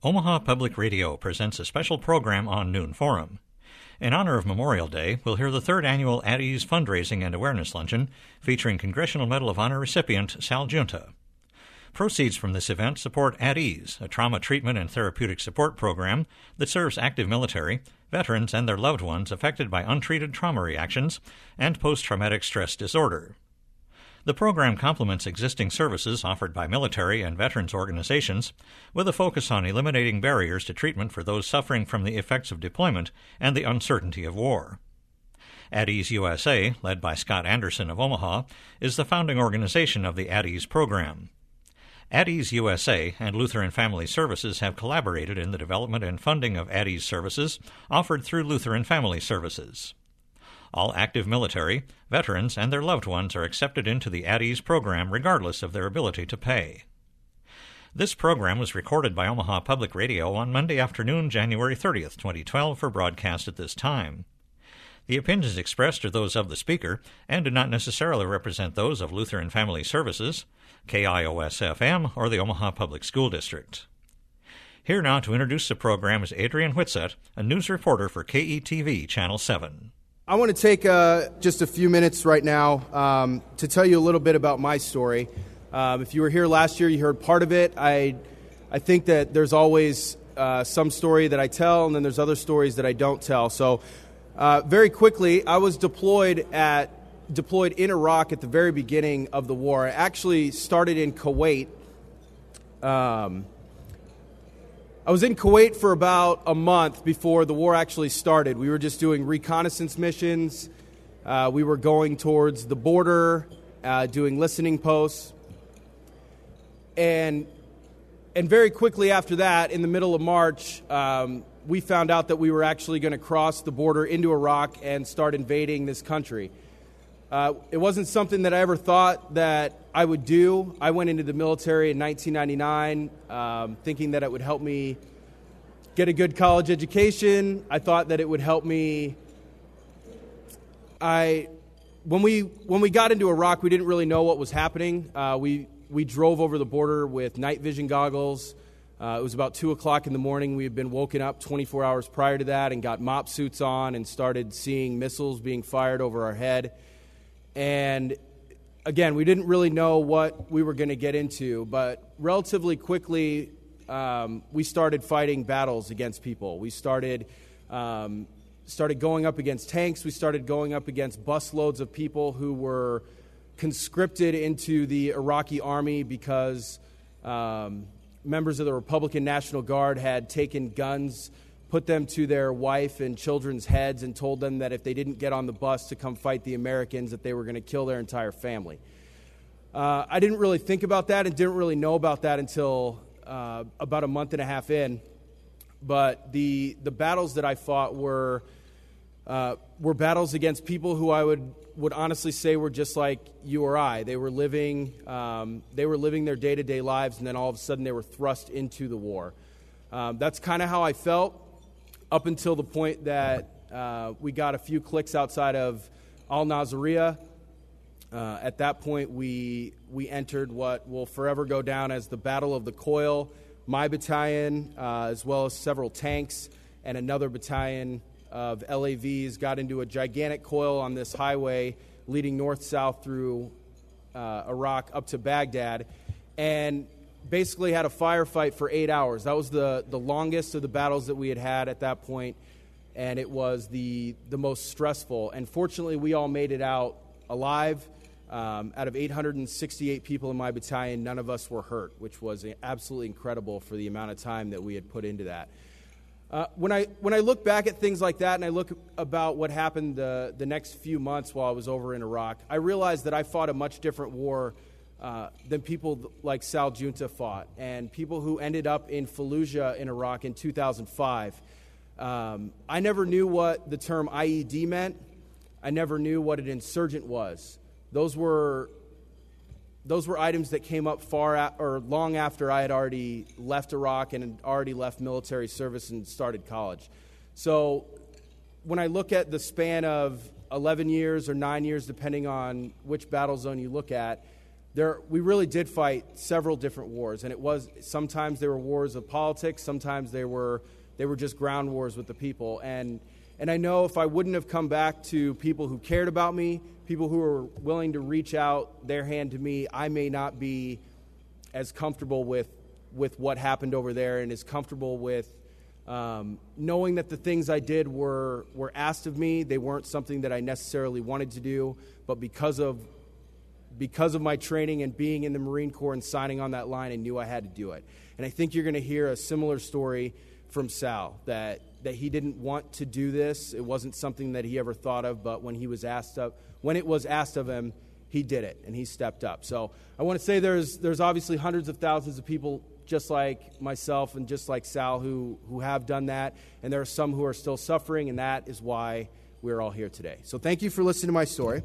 Omaha Public Radio presents a special program on Noon Forum. In honor of Memorial Day, we'll hear the third annual At Ease Fundraising and Awareness Luncheon featuring Congressional Medal of Honor recipient Sal Giunta. Proceeds from this event support At Ease, a trauma treatment and therapeutic support program that serves active military, veterans, and their loved ones affected by untreated trauma reactions and post-traumatic stress disorder. The program complements existing services offered by military and veterans organizations with a focus on eliminating barriers to treatment for those suffering from the effects of deployment and the uncertainty of war. At Ease USA, led by Scott Anderson of Omaha, is the founding organization of the At Ease program. At Ease USA and Lutheran Family Services have collaborated in the development and funding of At Ease services offered through Lutheran Family Services. All active military, veterans, and their loved ones are accepted into the At Ease program regardless of their ability to pay. This program was recorded by Omaha Public Radio on Monday afternoon, January 30th, 2012, for broadcast at this time. The opinions expressed are those of the speaker and do not necessarily represent those of Lutheran Family Services, KIOS-FM, or the Omaha Public School District. Here now to introduce the program is Adrian Whitsett, a news reporter for KETV Channel 7. I want to take just a few minutes right now to tell you a little bit about my story. If you were here last year, you heard part of it. I think that there's always some story that I tell, and then there's other stories that I don't tell. So very quickly, I was deployed in Iraq at the very beginning of the war. I actually started in Kuwait. I was in Kuwait for about a month before the war actually started. We were just doing reconnaissance missions. We were going towards the border, doing listening posts. And very quickly after that, in the middle of March, we found out that we were actually going to cross the border into Iraq and start invading this country. It wasn't something that I ever thought that I would do. I went into the military in 1999 thinking that it would help me get a good college education. I thought that it would help me. When we got into Iraq, we didn't really know what was happening. We drove over the border with night vision goggles. It was about 2 o'clock in the morning. We had been woken up 24 hours prior to that and got mop suits on and started seeing missiles being fired over our head. And again, we didn't really know what we were going to get into, but relatively quickly, we started fighting battles against people. We started going up against tanks. We started going up against busloads of people who were conscripted into the Iraqi army because members of the Republican National Guard had taken guns, put them to their wife and children's heads, and told them that if they didn't get on the bus to come fight the Americans, that they were going to kill their entire family. I didn't really think about that and didn't really know about that until about a month and a half in. But the battles that I fought were battles against people who I would honestly say were just like you or I. They were living their day-to-day lives, and then all of a sudden they were thrust into the war. That's kind of how I felt up until the point that we got a few clicks outside of Al-Naziriyah. At that point, we entered what will forever go down as the Battle of the Coil. My battalion, as well as several tanks and another battalion of LAVs, got into a gigantic coil on this highway leading north-south through Iraq up to Baghdad, and basically had a firefight for 8 hours. That was the longest of the battles that we had had at that point, and it was the most stressful. And fortunately, we all made it out alive. Out of 868 people in my battalion, none of us were hurt, which was absolutely incredible for the amount of time that we had put into that. When I look back at things like that and I look about what happened the next few months while I was over in Iraq, I realized that I fought a much different war than people like Sal Giunta fought, and people who ended up in Fallujah in Iraq in 2005. I never knew what the term IED meant. I never knew what an insurgent was. Those were items that came up long after I had already left Iraq and had already left military service and started college. So when I look at the span of 11 years or 9 years, depending on which battle zone you look at, we really did fight several different wars, and sometimes they were wars of politics, sometimes they were just ground wars with the people. And I know if I wouldn't have come back to people who cared about me, people who were willing to reach out their hand to me, I may not be as comfortable with what happened over there, and as comfortable with knowing that the things I did were asked of me. They weren't something that I necessarily wanted to do, but because of my training and being in the Marine Corps and signing on that line, I knew I had to do it. And I think you're going to hear a similar story from Sal, that he didn't want to do this. It wasn't something that he ever thought of, but when it was asked of him, he did it, and he stepped up. So I want to say there's obviously hundreds of thousands of people just like myself and just like Sal who have done that, and there are some who are still suffering, and that is why we're all here today. So thank you for listening to my story.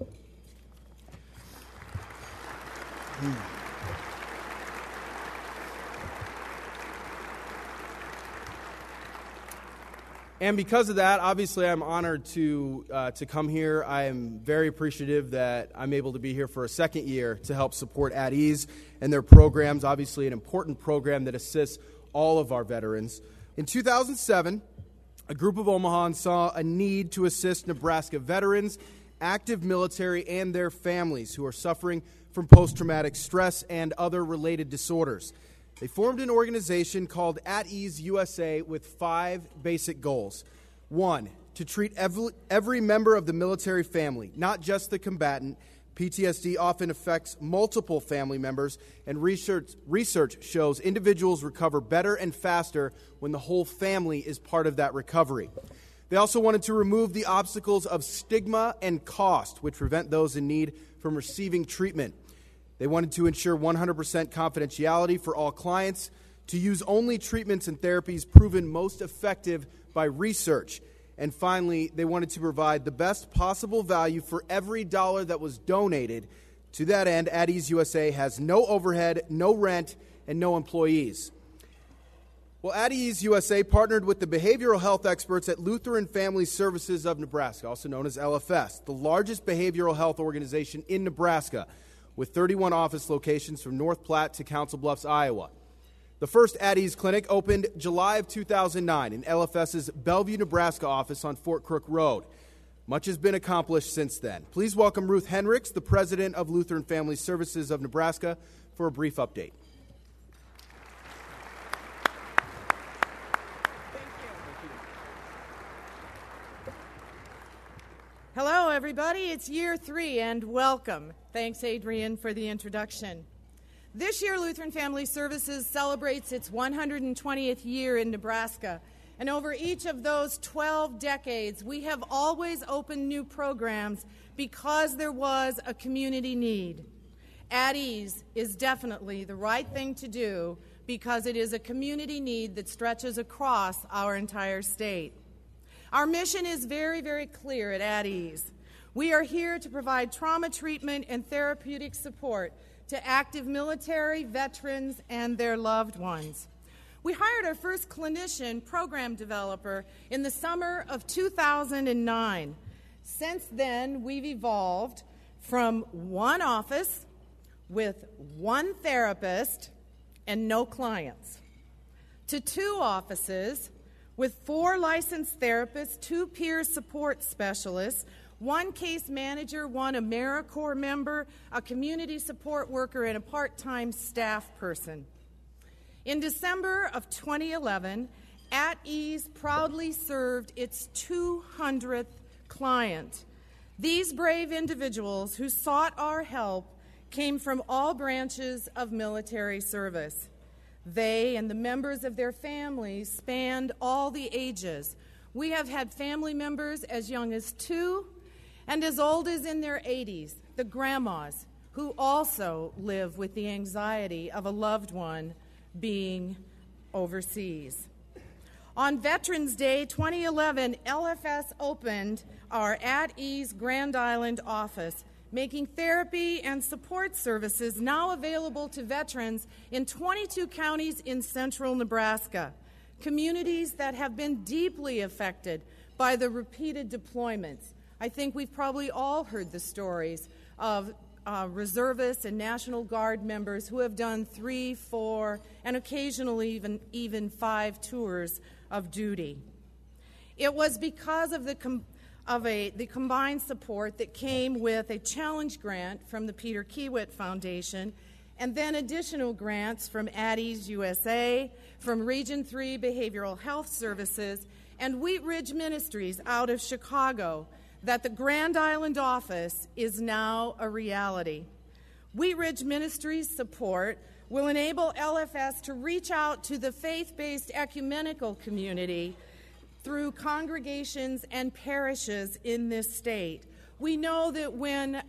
And because of that, obviously, I'm honored to come here. I am very appreciative that I'm able to be here for a second year to help support At Ease and their programs, obviously an important program that assists all of our veterans. In 2007, a group of Omahans saw a need to assist Nebraska veterans, active military, and their families who are suffering from post-traumatic stress and other related disorders. They formed an organization called At Ease USA with 5 basic goals. 1, to treat every member of the military family, not just the combatant. PTSD often affects multiple family members, and research shows individuals recover better and faster when the whole family is part of that recovery. They also wanted to remove the obstacles of stigma and cost, which prevent those in need from receiving treatment. They wanted to ensure 100% confidentiality for all clients, to use only treatments and therapies proven most effective by research. And finally, they wanted to provide the best possible value for every dollar that was donated. To that end, At Ease USA has no overhead, no rent, and no employees. Well, At Ease USA partnered with the behavioral health experts at Lutheran Family Services of Nebraska, also known as LFS, the largest behavioral health organization in Nebraska, with 31 office locations from North Platte to Council Bluffs, Iowa. The first At Ease clinic opened July of 2009 in LFS's Bellevue, Nebraska office on Fort Crook Road. Much has been accomplished since then. Please welcome Ruth Hendricks, the president of Lutheran Family Services of Nebraska, for a brief update. Hello, everybody. It's year 3, and welcome. Thanks, Adrian, for the introduction. This year, Lutheran Family Services celebrates its 120th year in Nebraska, and over each of those 12 decades, we have always opened new programs because there was a community need. At Ease is definitely the right thing to do because it is a community need that stretches across our entire state. Our mission is very, very clear at Ease. We are here to provide trauma treatment and therapeutic support to active military, veterans, and their loved ones. We hired our first clinician program developer in the summer of 2009. Since then, we've evolved from one office with one therapist and no clients to 2 offices with 4 licensed therapists, 2 peer support specialists, 1 case manager, 1 AmeriCorps member, a community support worker, and a part-time staff person. In December of 2011, At Ease proudly served its 200th client. These brave individuals who sought our help came from all branches of military service. They and the members of their families spanned all the ages. We have had family members as young as 2 and as old as in their 80s, the grandmas, who also live with the anxiety of a loved one being overseas. On Veterans Day 2011, LFS opened our At Ease Grand Island office, making therapy and support services now available to veterans in 22 counties in central Nebraska, communities that have been deeply affected by the repeated deployments. I think we've probably all heard the stories of reservists and National Guard members who have done 3, 4, and occasionally even 5 tours of duty. It was because of the combined support that came with a challenge grant from the Peter Kiewit Foundation, and then additional grants from Addie's USA, from Region 3 Behavioral Health Services, and Wheat Ridge Ministries out of Chicago, that the Grand Island office is now a reality. Wheat Ridge Ministries' support will enable LFS to reach out to the faith-based ecumenical community through congregations and parishes in this state. We know that when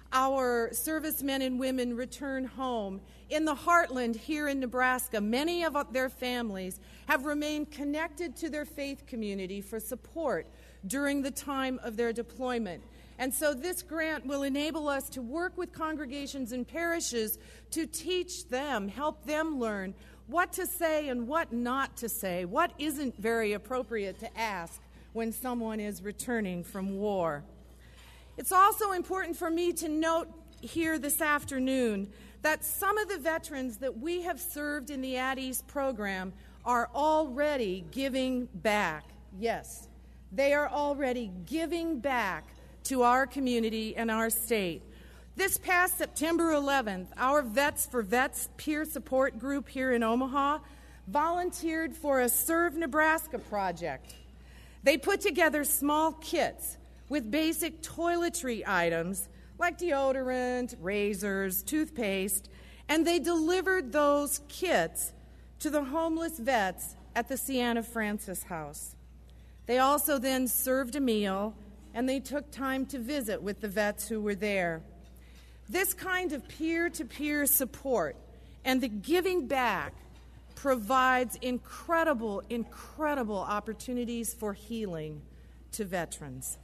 our servicemen and women return home, in the heartland here in Nebraska, many of their families have remained connected to their faith community for support during the time of their deployment. And so this grant will enable us to work with congregations and parishes to teach them, help them learn what to say and what not to say, what isn't very appropriate to ask when someone is returning from war. It's also important for me to note here this afternoon that some of the veterans that we have served in the Addie's program are already giving back. Yes, they are already giving back to our community and our state. This past September 11th, our Vets for Vets peer support group here in Omaha volunteered for a Serve Nebraska project. They put together small kits with basic toiletry items like deodorant, razors, toothpaste, and they delivered those kits to the homeless vets at the Sienna Francis House. They also then served a meal, and they took time to visit with the vets who were there. This kind of peer-to-peer support and the giving back provides incredible, incredible opportunities for healing to veterans.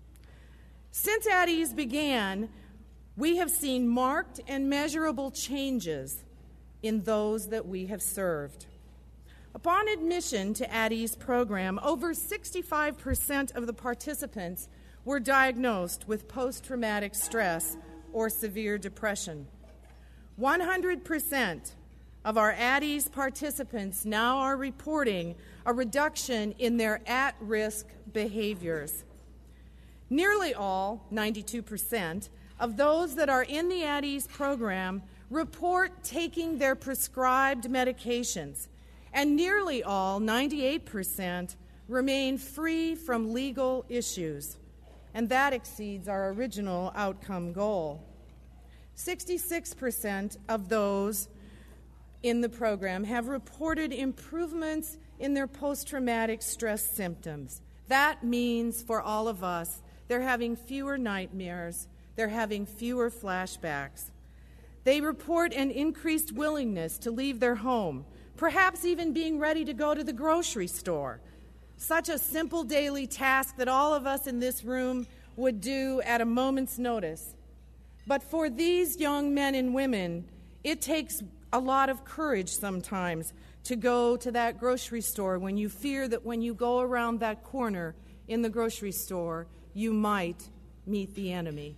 Since Addie's began, we have seen marked and measurable changes in those that we have served. Upon admission to Addie's program, over 65% of the participants were diagnosed with post-traumatic stress or severe depression. 100% of our Addie's participants now are reporting a reduction in their at-risk behaviors. Nearly all, 92%, of those that are in the Addie's program report taking their prescribed medications, and nearly all, 98%, remain free from legal issues, and that exceeds our original outcome goal. 66% of those in the program have reported improvements in their post-traumatic stress symptoms. That means for all of us, they're having fewer nightmares, they're having fewer flashbacks. They report an increased willingness to leave their home, perhaps even being ready to go to the grocery store. Such a simple daily task that all of us in this room would do at a moment's notice. But for these young men and women, it takes a lot of courage sometimes to go to that grocery store when you fear that when you go around that corner in the grocery store, you might meet the enemy.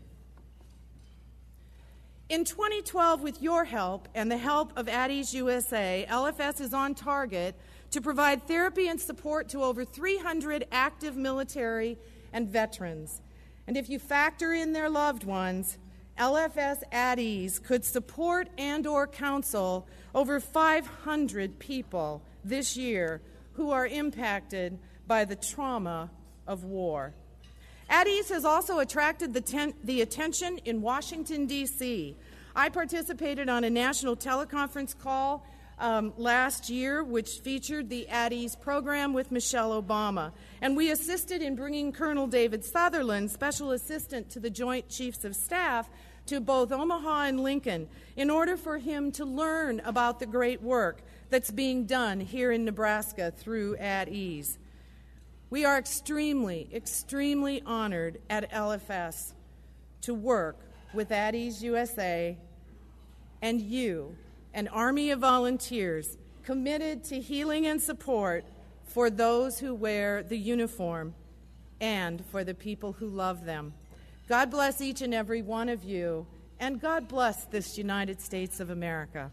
In 2012, with your help and the help of Addie's USA, LFS is on target to provide therapy and support to over 300 active military and veterans. And if you factor in their loved ones, LFS Addie's could support and or counsel over 500 people this year who are impacted by the trauma of war. Addie's has also attracted the attention in Washington, D.C. I participated on a national teleconference call last year, which featured the Addie's program with Michelle Obama. And we assisted in bringing Colonel David Sutherland, Special Assistant to the Joint Chiefs of Staff, to both Omaha and Lincoln in order for him to learn about the great work that's being done here in Nebraska through Addie's. We are extremely, extremely honored at LFS to work with Addie's USA and you, an army of volunteers committed to healing and support for those who wear the uniform and for the people who love them. God bless each and every one of you, and God bless this United States of America.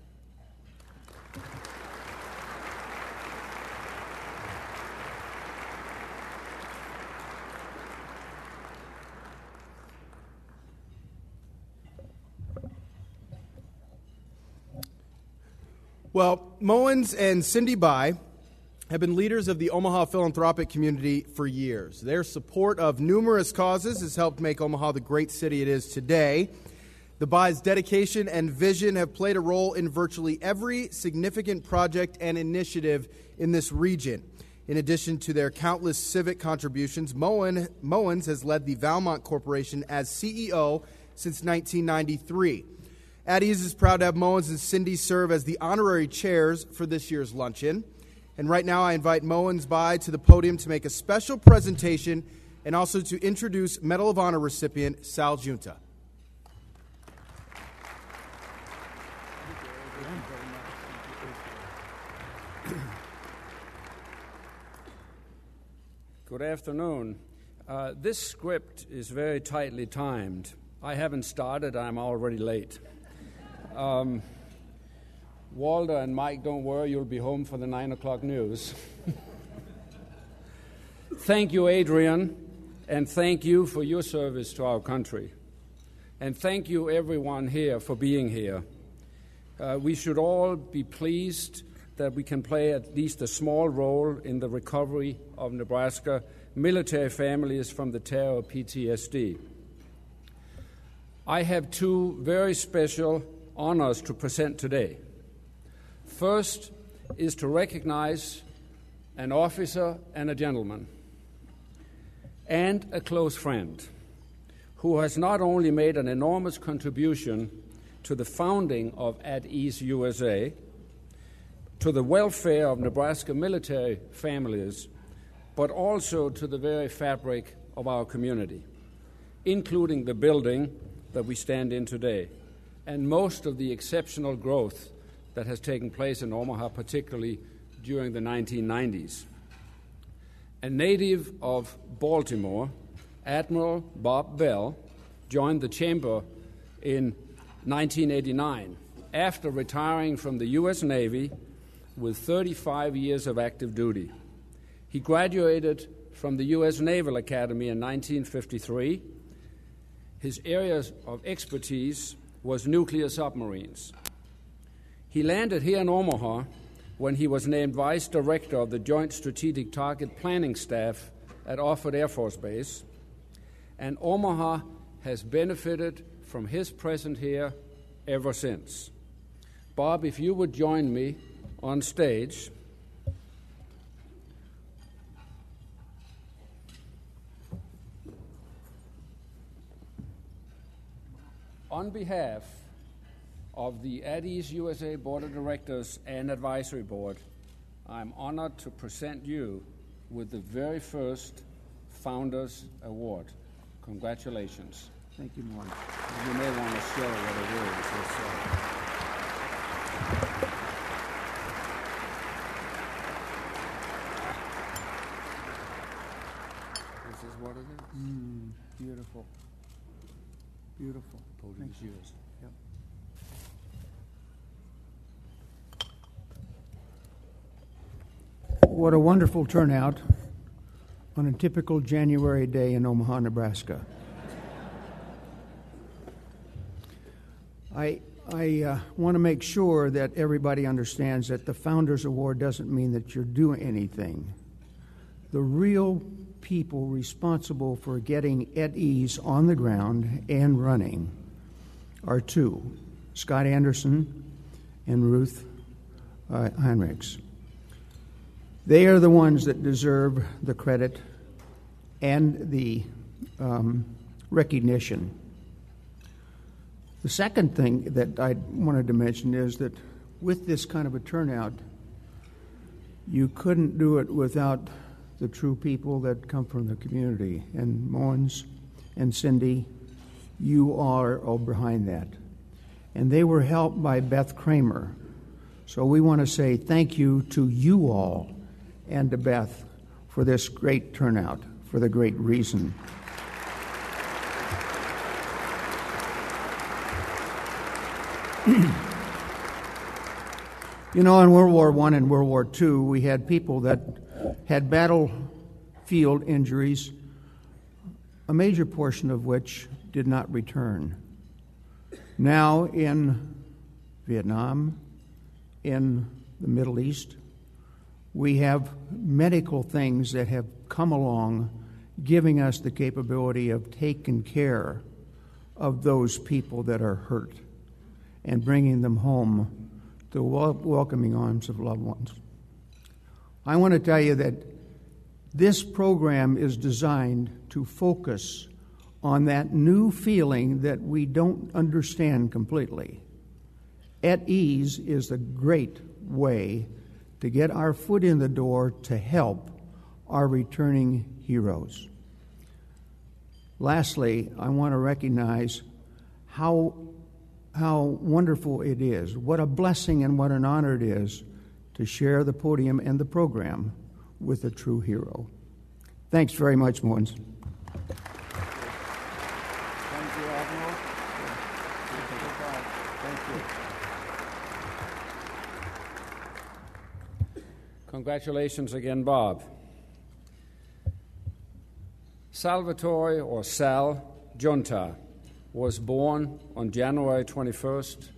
Well, Moens and Cindy Bai have been leaders of the Omaha philanthropic community for years. Their support of numerous causes has helped make Omaha the great city it is today. The Bai's dedication and vision have played a role in virtually every significant project and initiative in this region. In addition to their countless civic contributions, Moens has led the Valmont Corporation as CEO since 1993. At Ease is proud to have Moens and Cindy serve as the honorary chairs for this year's luncheon. And right now I invite Moens Bai to the podium to make a special presentation and also to introduce Medal of Honor recipient Sal Giunta. Good afternoon. This script is very tightly timed. I haven't started, I'm already late. Walter and Mike, don't worry, you'll be home for the 9 o'clock news. Thank you, Adrian, and thank you for your service to our country. And thank you, everyone here, for being here. We should all be pleased that we can play at least a small role in the recovery of Nebraska military families from the terror PTSD. I have two very special honors to present today. First is to recognize an officer and a gentleman and a close friend who has not only made an enormous contribution to the founding of At Ease USA, to the welfare of Nebraska military families, but also to the very fabric of our community, including the building that we stand in today, and most of the exceptional growth that has taken place in Omaha, particularly during the 1990s. A native of Baltimore, Admiral Bob Bell joined the Chamber in 1989 after retiring from the U.S. Navy with 35 years of active duty. He graduated from the U.S. Naval Academy in 1953. His areas of expertise was nuclear submarines. He landed here in Omaha when he was named Vice Director of the Joint Strategic Target Planning Staff at Offutt Air Force Base, and Omaha has benefited from his presence here ever since. Bob, if you would join me on stage. On behalf of the At Ease USA Board of Directors and Advisory Board, I'm honored to present you with the very first Founders Award. Congratulations. Thank you, Mark. You may want to show what it is. This is what it is. Beautiful. Beautiful. Podium is yours. Yep. What a wonderful turnout on a typical January day in Omaha, Nebraska. I want to make sure that everybody understands that the Founders Award doesn't mean that you're doing anything. The real people responsible for getting At Ease on the ground and running are two, Scott Anderson and Ruth Heinrichs. They are the ones that deserve the credit and the recognition. The second thing that I wanted to mention is that with this kind of a turnout, you couldn't do it without the true people that come from the community. And Moens and Cindy, you are all behind that. And they were helped by Beth Kramer. So we want to say thank you to you all and to Beth for this great turnout, for the great reason. You know, in World War I and World War II, we had people that had battlefield injuries, a major portion of which did not return. Now in Vietnam, in the Middle East, we have medical things that have come along giving us the capability of taking care of those people that are hurt and bringing them home to welcoming arms of loved ones. I want to tell you that this program is designed to focus on that new feeling that we don't understand completely. At Ease is a great way to get our foot in the door to help our returning heroes. Lastly, I want to recognize how wonderful it is, what a blessing and what an honor it is to share the podium and the program with a true hero. Thanks very much, Moens. Thank you, Admiral. Thank you. Congratulations again, Bob. Salvatore, or Sal, Giunta was born on January 21st,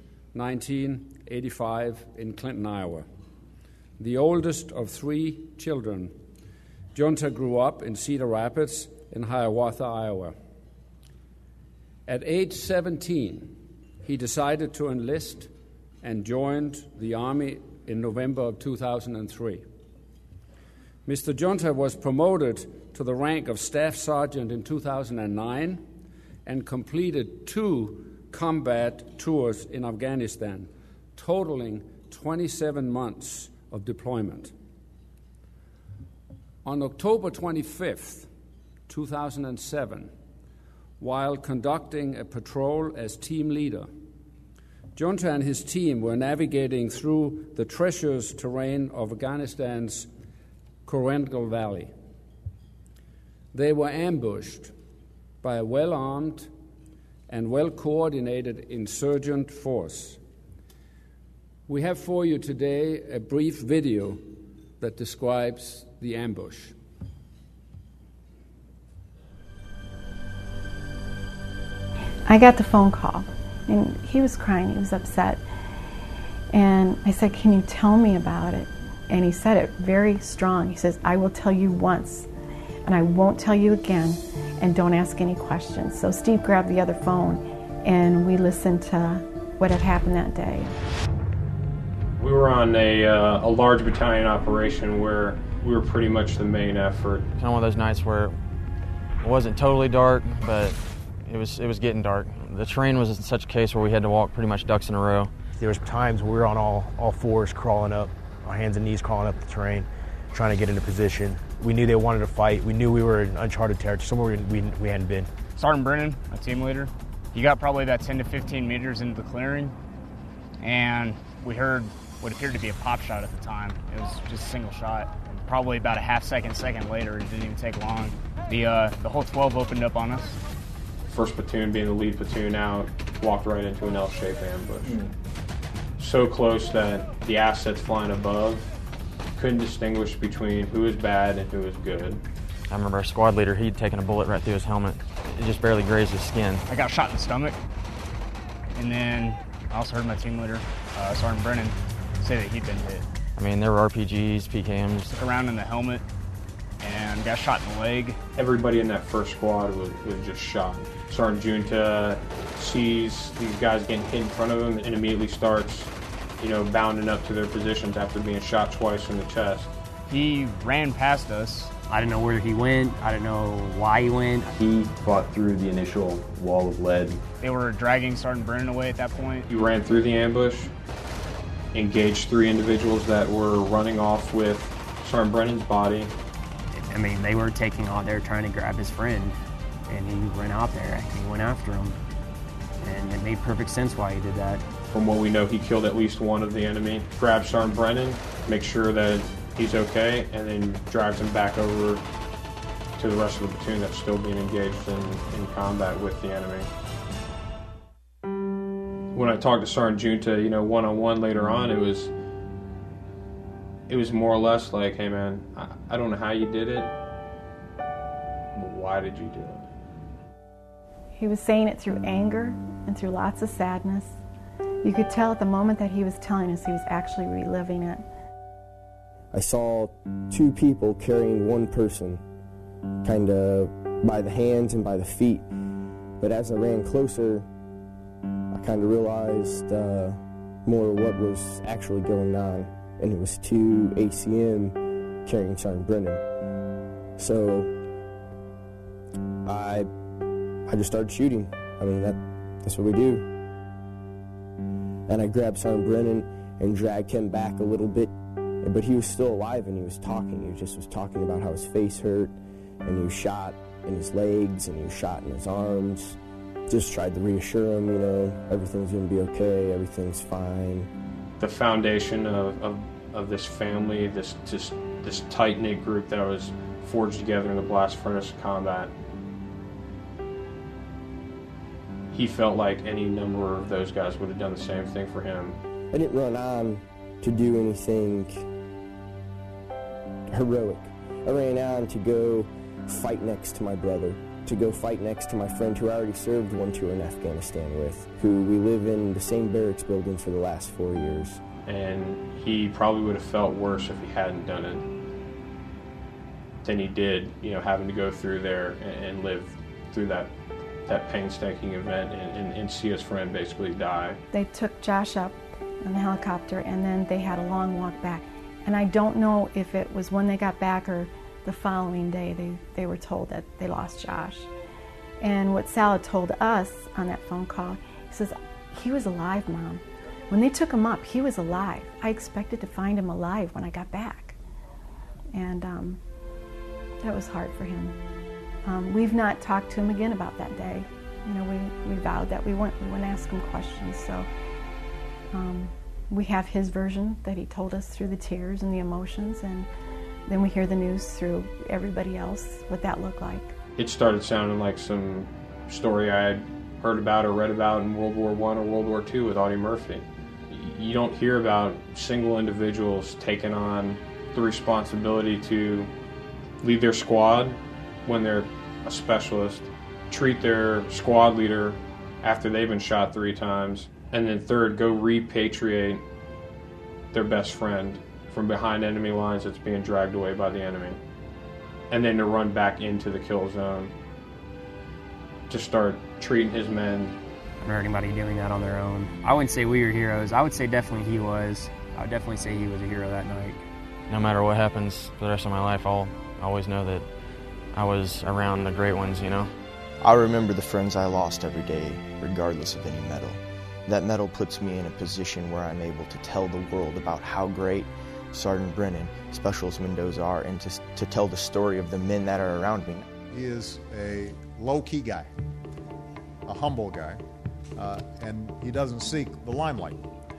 1985 in Clinton, Iowa. The oldest of 3 children, Giunta grew up in Cedar Rapids in Hiawatha, Iowa. At age 17, he decided to enlist and joined the Army in November of 2003. Mr. Giunta was promoted to the rank of Staff Sergeant in 2009 and completed 2 combat tours in Afghanistan, totaling 27 months of deployment. On October 25th, 2007, while conducting a patrol as team leader, Giunta and his team were navigating through the treacherous terrain of Afghanistan's Korengal Valley. They were ambushed by a well-armed and well-coordinated insurgent force. We have for you today a brief video that describes the ambush. I got the phone call, and he was crying, he was upset. And I said, "Can you tell me about it?" And he said it very strong. He says, "I will tell you once, and I won't tell you again, and don't ask any questions." So Steve grabbed the other phone, and we listened to what had happened that day. We were on a large battalion operation where we were pretty much the main effort. Kind of one of those nights where it wasn't totally dark, but it was getting dark. The terrain was in such a case where we had to walk pretty much ducks in a row. There was times where we were on all fours crawling up, our hands and knees crawling up the terrain, trying to get into position. We knew they wanted to fight. We knew we were in uncharted territory, somewhere we hadn't been. Sergeant Brennan, my team leader, he got probably about 10 to 15 meters into the clearing, and we heard what appeared to be a pop shot at the time. It was just a single shot. Probably about a second later, it didn't even take long. The whole 12 opened up on us. First platoon, being the lead platoon out, walked right into an L-shaped ambush. So close that the assets flying above couldn't distinguish between who was bad and who was good. I remember our squad leader, he'd taken a bullet right through his helmet. It just barely grazed his skin. I got shot in the stomach, and then I also heard my team leader, Sergeant Brennan, say that he'd been hit. I mean, there were RPGs, PKMs. Around in the helmet, and got shot in the leg. Everybody in that first squad was just shot. Sergeant Giunta sees these guys getting hit in front of him and immediately starts, bounding up to their positions after being shot twice in the chest. He ran past us. I didn't know where he went. I didn't know why he went. He fought through the initial wall of lead. They were dragging Sergeant Brennan away at that point. He ran through the ambush, engaged 3 individuals that were running off with Sergeant Brennan's body. I mean, they were taking on, they were trying to grab his friend, and he ran out there and he went after him. And it made perfect sense why he did that. From what we know, he killed at least one of the enemy, grabbed Sergeant Brennan, make sure that he's okay, and then drives him back over to the rest of the platoon that's still being engaged in combat with the enemy. When I talked to Sergeant Junta, you know, one-on-one later on, it was more or less like, hey man, I don't know how you did it, but why did you do it? He was saying it through anger and through lots of sadness. You could tell at the moment that he was telling us he was actually reliving it. I saw two people carrying one person, kind of by the hands and by the feet. But as I ran closer, I kind of realized more what was actually going on. And it was two ACM carrying Sergeant Brennan. So I just started shooting. I mean, that's what we do. And I grabbed Sergeant Brennan and dragged him back a little bit. But he was still alive and he was talking. He just was talking about how his face hurt, and he was shot in his legs and he was shot in his arms. Just tried to reassure him, you know, everything's going to be okay, everything's fine. The foundation of this family, this tight-knit group that was forged together in the blast furnace of combat, he felt like any number of those guys would have done the same thing for him. I didn't run on to do anything heroic. I ran on to go fight next to my brother, to go fight next to my friend who I already served one tour in Afghanistan with, who we live in the same barracks building for the last 4 years. And he probably would have felt worse if he hadn't done it than he did, you know, having to go through there and live through that painstaking event and see his friend basically die. They took Josh up on the helicopter, and then they had a long walk back. And I don't know if it was when they got back or the following day they were told that they lost Josh. And what Sal had told us on that phone call, he says, he was alive, Mom. When they took him up, he was alive. I expected to find him alive when I got back. And that was hard for him. We've not talked to him again about that day. You know, we vowed that we wouldn't ask him questions. So we have his version that he told us through the tears and the emotions, and then we hear the news through everybody else, what that looked like. It started sounding like some story I had heard about or read about in World War I or World War II with Audie Murphy. You don't hear about single individuals taking on the responsibility to lead their squad when they're a specialist, treat their squad leader after they've been shot 3 times, and then third, go repatriate their best friend from behind enemy lines that's being dragged away by the enemy, and then to run back into the kill zone to start treating his men. I've never heard anybody doing that on their own. I wouldn't say we were heroes. I would say definitely he was. I would definitely say he was a hero that night. No matter what happens for the rest of my life, I'll always know that I was around the great ones, you know. I remember the friends I lost every day, regardless of any medal. That medal puts me in a position where I'm able to tell the world about how great Sergeant Brennan, Specialist Mendoza are, and to tell the story of the men that are around me. He is a low-key guy, a humble guy, and he doesn't seek the limelight.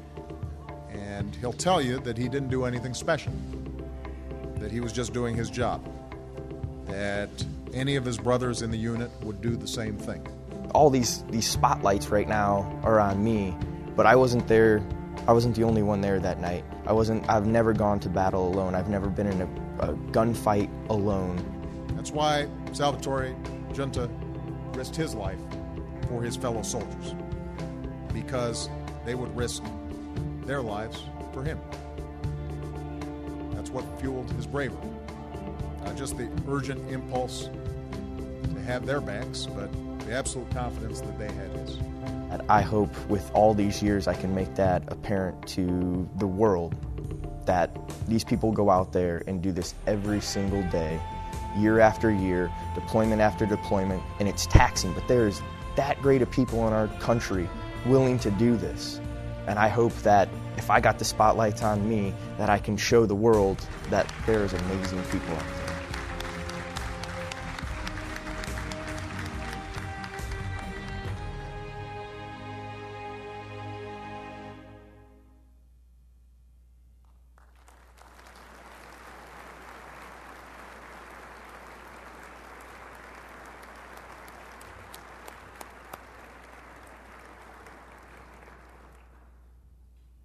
And he'll tell you that he didn't do anything special, that he was just doing his job, that any of his brothers in the unit would do the same thing. All these spotlights right now are on me, but I wasn't there. I wasn't the only one there that night. I've never gone to battle alone. I've never been in a gunfight alone. That's why Salvatore Junta risked his life for his fellow soldiers, because they would risk their lives for him. That's what fueled his bravery. Not just the urgent impulse to have their backs, but the absolute confidence that they had his. I hope with all these years I can make that apparent to the world, that these people go out there and do this every single day, year after year, deployment after deployment, and it's taxing, but there's that great of people in our country willing to do this. And I hope that if I got the spotlights on me, that I can show the world that there's amazing people out there.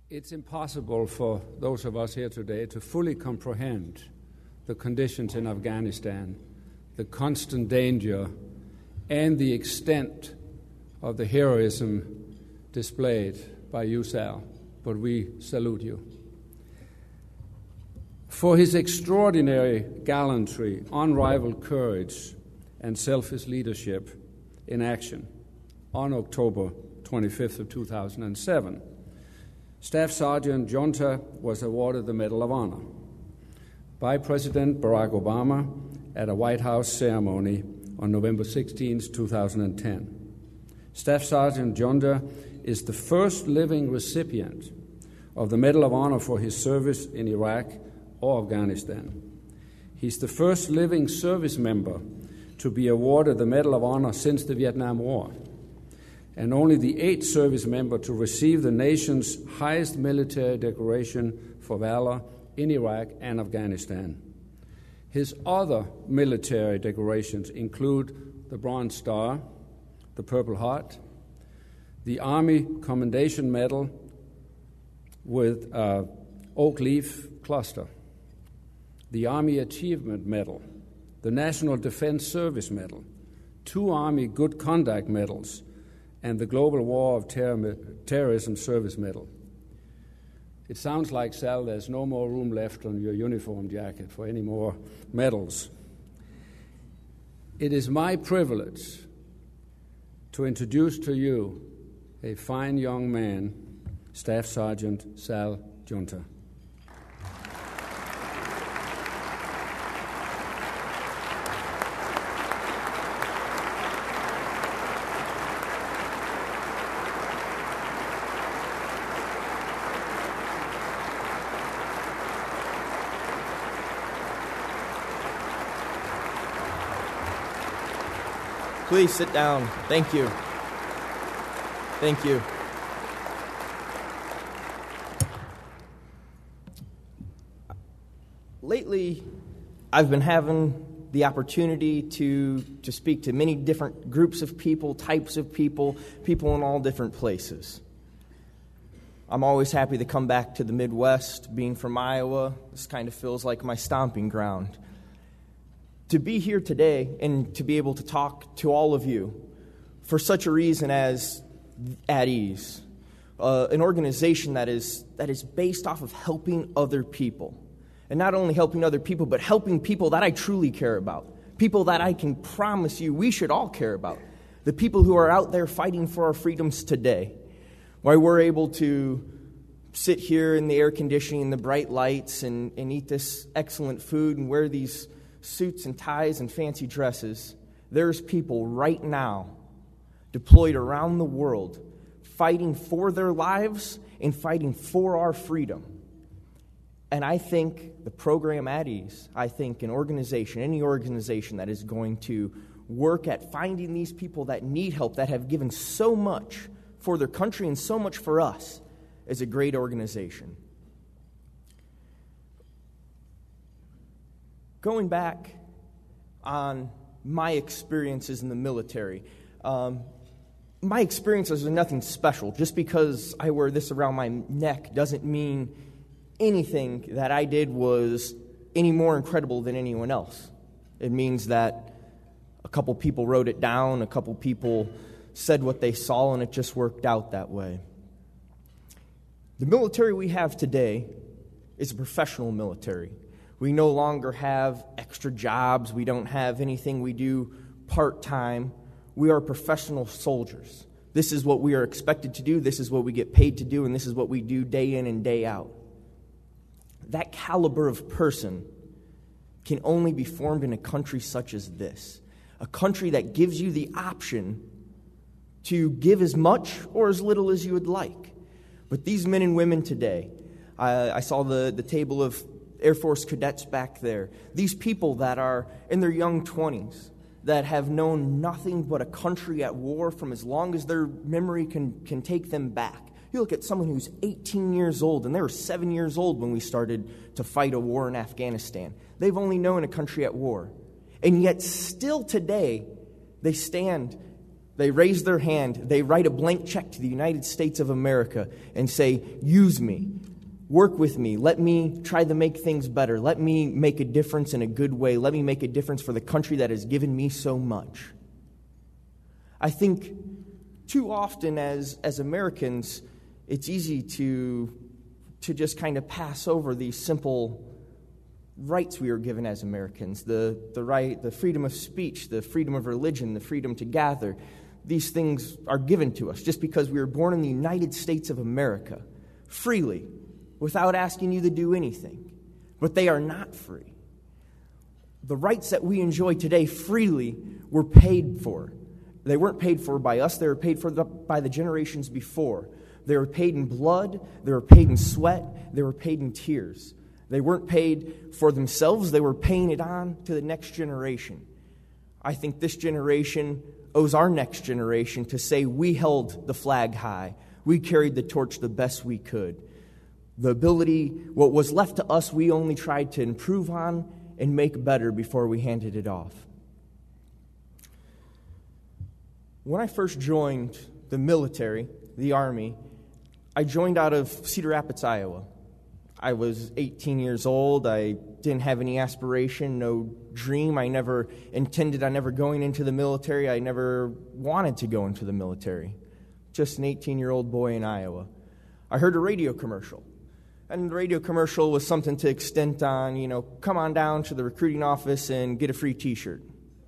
It's impossible for those of us here today to fully comprehend the conditions in Afghanistan, the constant danger, and the extent of the heroism displayed by you, Sal, but we salute you. For his extraordinary gallantry, unrivaled courage, and selfless leadership in action on October 25th of 2007, Staff Sergeant Junta was awarded the Medal of Honor by President Barack Obama at a White House ceremony on November 16, 2010. Staff Sergeant Junta is the first living recipient of the Medal of Honor for his service in Iraq or Afghanistan. He's the first living service member to be awarded the Medal of Honor since the Vietnam War, and only the 8th service member to receive the nation's highest military decoration for valor in Iraq and Afghanistan. His other military decorations include the Bronze Star, the Purple Heart, the Army Commendation Medal with Oak Leaf Cluster, the Army Achievement Medal, the National Defense Service Medal, 2 Army Good Conduct Medals, and the Global War of Terrorism Service Medal. It sounds like, Sal, there's no more room left on your uniform jacket for any more medals. It is my privilege to introduce to you a fine young man, Staff Sergeant Sal Junta. Please sit down. Thank you. Thank you. Lately, I've been having the opportunity to speak to many different groups of people, types of people in all different places. I'm always happy to come back to the Midwest. Being from Iowa, this kind of feels like my stomping ground. To be here today and to be able to talk to all of you for such a reason as At Ease, an organization that is based off of helping other people. And not only helping other people, but helping people that I truly care about. People that I can promise you we should all care about. The people who are out there fighting for our freedoms today. Why we're able to sit here in the air conditioning, the bright lights, and eat this excellent food and wear these suits and ties and fancy dresses. There's people right now deployed around the world fighting for their lives and fighting for our freedom. And I think the program At Ease, I think an organization, any organization that is going to work at finding these people that need help, that have given so much for their country and so much for us, is a great organization. Going back on my experiences in the military, my experiences are nothing special. Just because I wear this around my neck doesn't mean anything that I did was any more incredible than anyone else. It means that a couple people wrote it down, a couple people said what they saw, and it just worked out that way. The military we have today is a professional military. We no longer have extra jobs. We don't have anything we do part-time. We are professional soldiers. This is what we are expected to do. This is what we get paid to do, and this is what we do day in and day out. That caliber of person can only be formed in a country such as this, a country that gives you the option to give as much or as little as you would like. But these men and women today, I saw the table of Air Force cadets back there. These people that are in their young 20s, that have known nothing but a country at war from as long as their memory can take them back. You look at someone who's 18 years old, and they were 7 years old when we started to fight a war in Afghanistan. They've only known a country at war. And yet still today, they stand They raise their hand, they write a blank check to the United States of America and say, use me, work with me, let me try to make things better, let me make a difference in a good way, let me make a difference for the country that has given me so much. I think too often as Americans, it's easy to just pass over these simple rights we are given as Americans, the right, the freedom of speech, the freedom of religion, the freedom to gather. These things are given to us just because we were born in the United States of America, freely, without asking you to do anything. But they are not free. The rights that we enjoy today freely were paid for. They weren't paid for by us, they were paid for by the generations before. They were paid in blood, they were paid in sweat, they were paid in tears. They weren't paid for themselves, they were paying it on to the next generation. I think this generation owes our next generation to say we held the flag high. We carried the torch the best we could. The ability, what was left to us, we only tried to improve on and make better before we handed it off. When I first joined the military, the Army, I joined out of Cedar Rapids, Iowa. I was 18 years old. I didn't have any aspiration, no dream. I never intended on ever going into the military. I never wanted to go into the military. Just an 18-year-old boy in Iowa. I heard a radio commercial. And the radio commercial was something to extent on, come on down to the recruiting office and get a free T-shirt.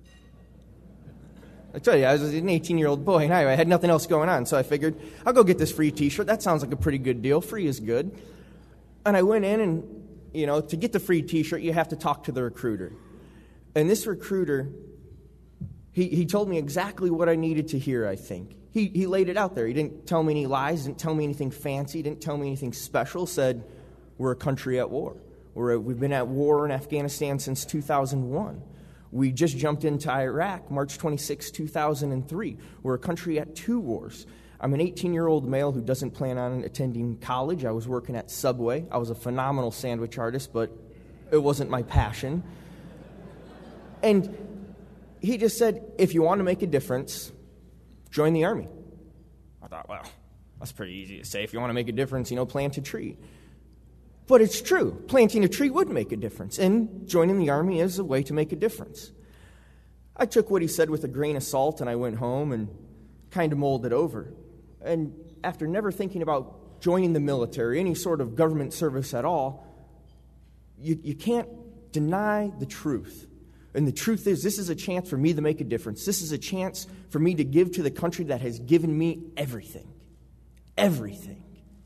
I tell you, I was an 18-year-old boy in Iowa. I had nothing else going on, so I figured, I'll go get this free T-shirt. That sounds like a pretty good deal. Free is good. And I went in and, to get the free T-shirt, you have to talk to the recruiter. And this recruiter, he told me exactly what I needed to hear, I think. He laid it out there. He didn't tell me any lies, didn't tell me anything fancy, didn't tell me anything special. Said, we're a country at war. We've been at war in Afghanistan since 2001. We just jumped into Iraq March 26, 2003. We're a country at 2 wars. I'm an 18-year-old male who doesn't plan on attending college. I was working at Subway. I was a phenomenal sandwich artist, but it wasn't my passion. And he just said, if you want to make a difference, join the Army. I thought, well, that's pretty easy to say. If you want to make a difference, plant a tree. But it's true. Planting a tree would make a difference, and joining the Army is a way to make a difference. I took what he said with a grain of salt, and I went home and kind of mulled it over. And after never thinking about joining the military, any sort of government service at all, you can't deny the truth. And the truth is, this is a chance for me to make a difference. This is a chance for me to give to the country that has given me everything. Everything.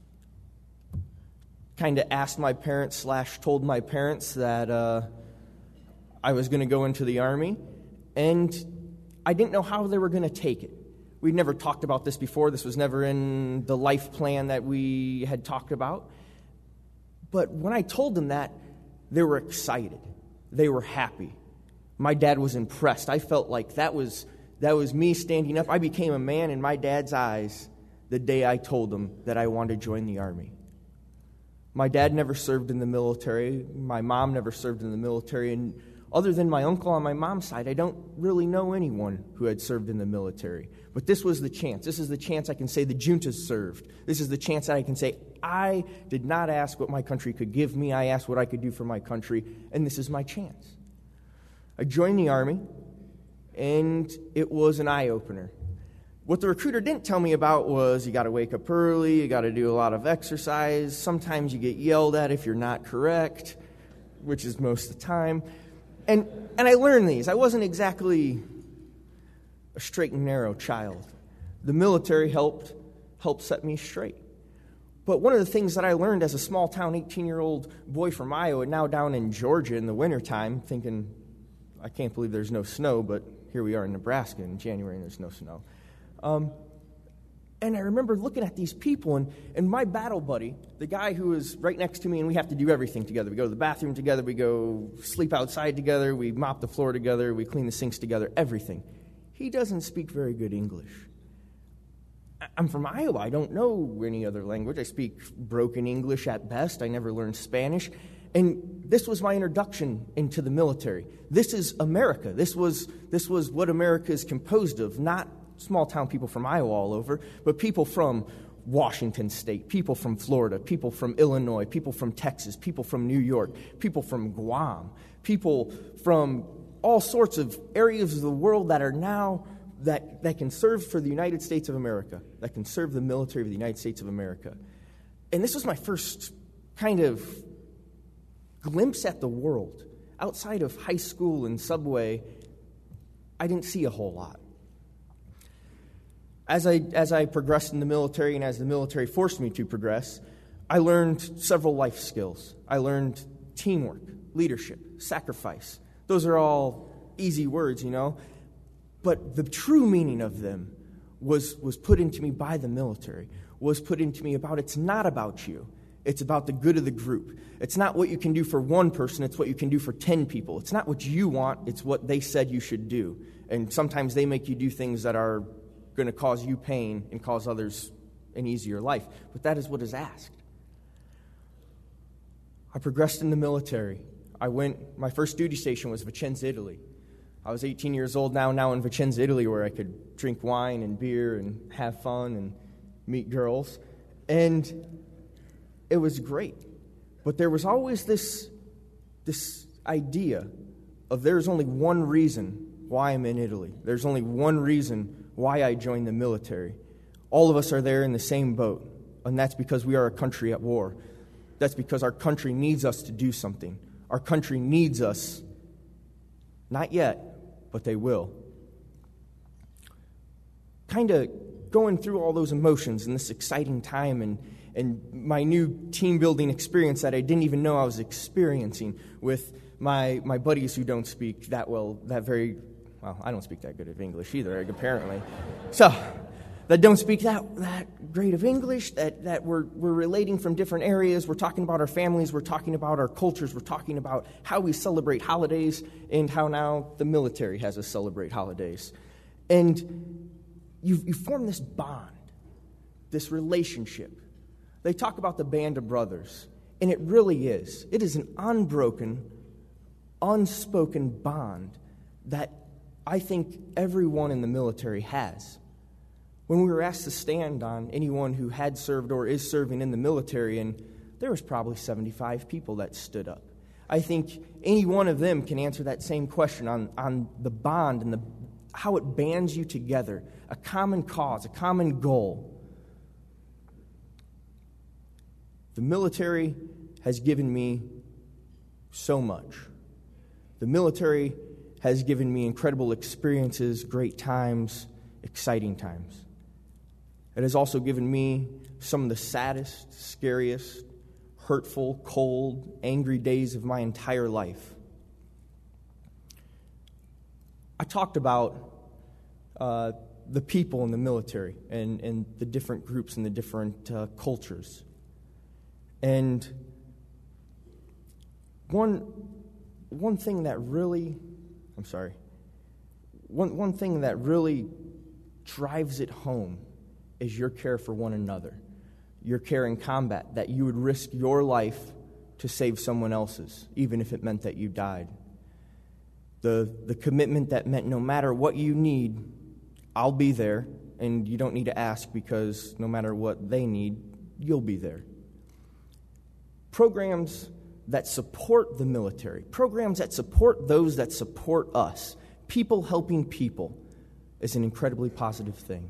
Kind of asked my parents / told my parents that I was going to go into the Army, and I didn't know how they were going to take it. We'd never talked about this before. This was never in the life plan that we had talked about. But when I told them that, they were excited. They were happy. My dad was impressed. I felt like that was me standing up. I became a man in my dad's eyes the day I told him that I wanted to join the Army. My dad never served in the military. My mom never served in the military. And other than my uncle on my mom's side, I don't really know anyone who had served in the military. But this was the chance. This is the chance I can say the juntas served. This is the chance that I can say I did not ask what my country could give me. I asked what I could do for my country, and this is my chance. I joined the Army, and it was an eye-opener. What the recruiter didn't tell me about was you got to wake up early, you got to do a lot of exercise. Sometimes you get yelled at if you're not correct, which is most of the time. And I learned these. I wasn't exactly a straight and narrow child. The military helped set me straight. But one of the things that I learned as a small-town 18-year-old boy from Iowa, now down in Georgia in the wintertime, thinking, I can't believe there's no snow, but here we are in Nebraska in January and there's no snow. And I remember looking at these people, and my battle buddy, the guy who was right next to me, and we have to do everything together. We go to the bathroom together, we go sleep outside together, we mop the floor together, we clean the sinks together, everything. He doesn't speak very good English. I'm from Iowa. I don't know any other language. I speak broken English at best. I never learned Spanish. And this was my introduction into the military. This is America. This was what America is composed of, not small town people from Iowa all over, but people from Washington State, people from Florida, people from Illinois, people from Texas, people from New York, people from Guam, people from all sorts of areas of the world that are now, that can serve for the United States of America, that can serve the military of the United States of America. And this was my first kind of glimpse at the world. Outside of high school and Subway, I didn't see a whole lot. As I progressed in the military and as the military forced me to progress, I learned several life skills. I learned teamwork, leadership, sacrifice. Those are all easy words, you know. But the true meaning of them was put into me by the military, was put into me about it's not about you. It's about the good of the group. It's not what you can do for one person, it's what you can do for 10 people. It's not what you want, it's what they said you should do. And sometimes they make you do things that are going to cause you pain and cause others an easier life. But that is what is asked. I progressed in the military. My first duty station was Vicenza, Italy. I was 18 years old now in Vicenza, Italy, where I could drink wine and beer and have fun and meet girls. And it was great. But there was always this idea of there's only one reason why I'm in Italy. There's only one reason why I joined the military. All of us are there in the same boat, and that's because we are a country at war. That's because our country needs us to do something. Our country needs us. Not yet, but they will. Kind of going through all those emotions in this exciting time and my new team-building experience that I didn't even know I was experiencing with my buddies who don't speak that well, I don't speak that good of English either, apparently. So, that don't speak that great of English, that we're relating from different areas. We're talking about our families. We're talking about our cultures. We're talking about how we celebrate holidays and how now the military has us celebrate holidays. And you form this bond, this relationship. They talk about the band of brothers, and it really is. It is an unbroken, unspoken bond that I think everyone in the military has. When we were asked to stand on anyone who had served or is serving in the military, and there was probably 75 people that stood up. I think any one of them can answer that same question on the bond and how it bands you together, a common cause, a common goal. The military has given me so much. The military has given me incredible experiences, great times, exciting times. It has also given me some of the saddest, scariest, hurtful, cold, angry days of my entire life. I talked about the people in the military and the different groups and the different cultures. And one thing that really, one thing that really drives it home is your care for one another, your care in combat, that you would risk your life to save someone else's, even if it meant that you died. The commitment that meant no matter what you need, I'll be there, and you don't need to ask because no matter what they need, you'll be there. Programs that support the military, programs that support those that support us, people helping people, is an incredibly positive thing.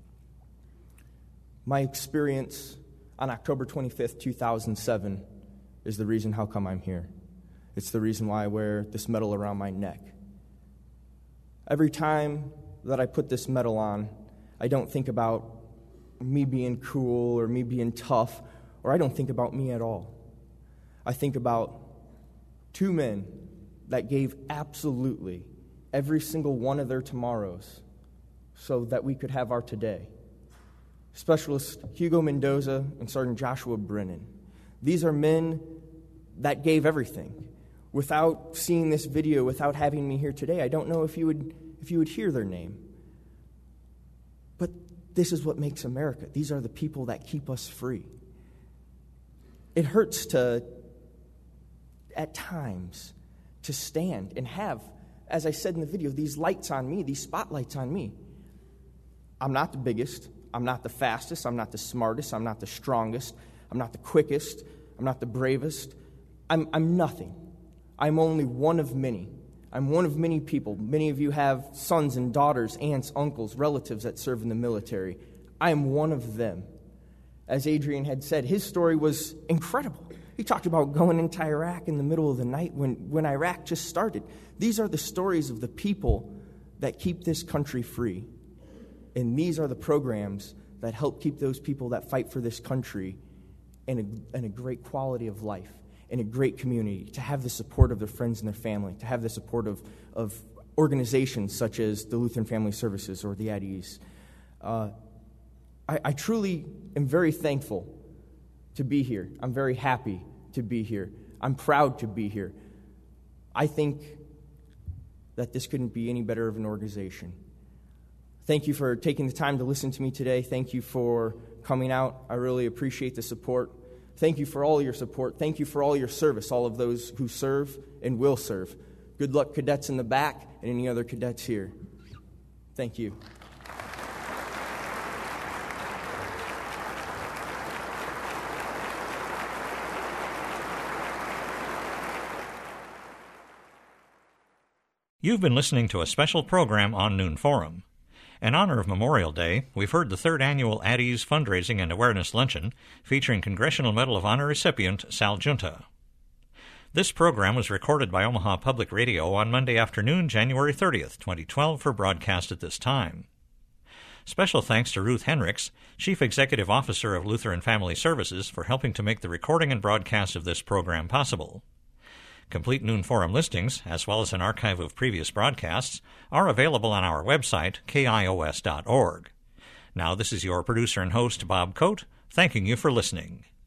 My experience on October 25th, 2007 is the reason how come I'm here. It's the reason why I wear this medal around my neck. Every time that I put this medal on, I don't think about me being cool or me being tough, or I don't think about me at all. I think about two men that gave absolutely every single one of their tomorrows so that we could have our today. Specialist Hugo Mendoza and Sergeant Joshua Brennan. These are men that gave everything. Without seeing this video, without having me here today, I don't know if you would hear their name. But this is what makes America. These are the people that keep us free. It hurts at times, to stand and have, as I said in the video, these lights on me, these spotlights on me. I'm not the biggest, I'm not the fastest, I'm not the smartest, I'm not the strongest, I'm not the quickest, I'm not the bravest. I'm nothing. I'm only one of many. I'm one of many people. Many of you have sons and daughters, aunts, uncles, relatives that serve in the military. I am one of them. As Adrian had said, his story was incredible. He talked about going into Iraq in the middle of the night when Iraq just started. These are the stories of the people that keep this country free. And these are the programs that help keep those people that fight for this country in a great quality of life, in a great community, to have the support of their friends and their family, to have the support of organizations such as the Lutheran Family Services or the At-Ease. I truly am very thankful to be here. I'm very happy to be here. I'm proud to be here. I think that this couldn't be any better of an organization. Thank you for taking the time to listen to me today. Thank you for coming out. I really appreciate the support. Thank you for all your support. Thank you for all your service, all of those who serve and will serve. Good luck, cadets in the back and any other cadets here. Thank you. You've been listening to a special program on Noon Forum. In honor of Memorial Day, we've heard the third annual At-Ease Fundraising and Awareness Luncheon featuring Congressional Medal of Honor recipient Sal Giunta. This program was recorded by Omaha Public Radio on Monday afternoon, January 30th, 2012, for broadcast at this time. Special thanks to Ruth Henricks, Chief Executive Officer of Lutheran Family Services, for helping to make the recording and broadcast of this program possible. Complete Noon Forum listings, as well as an archive of previous broadcasts, are available on our website, kios.org. Now, this is your producer and host, Bob Coate, thanking you for listening.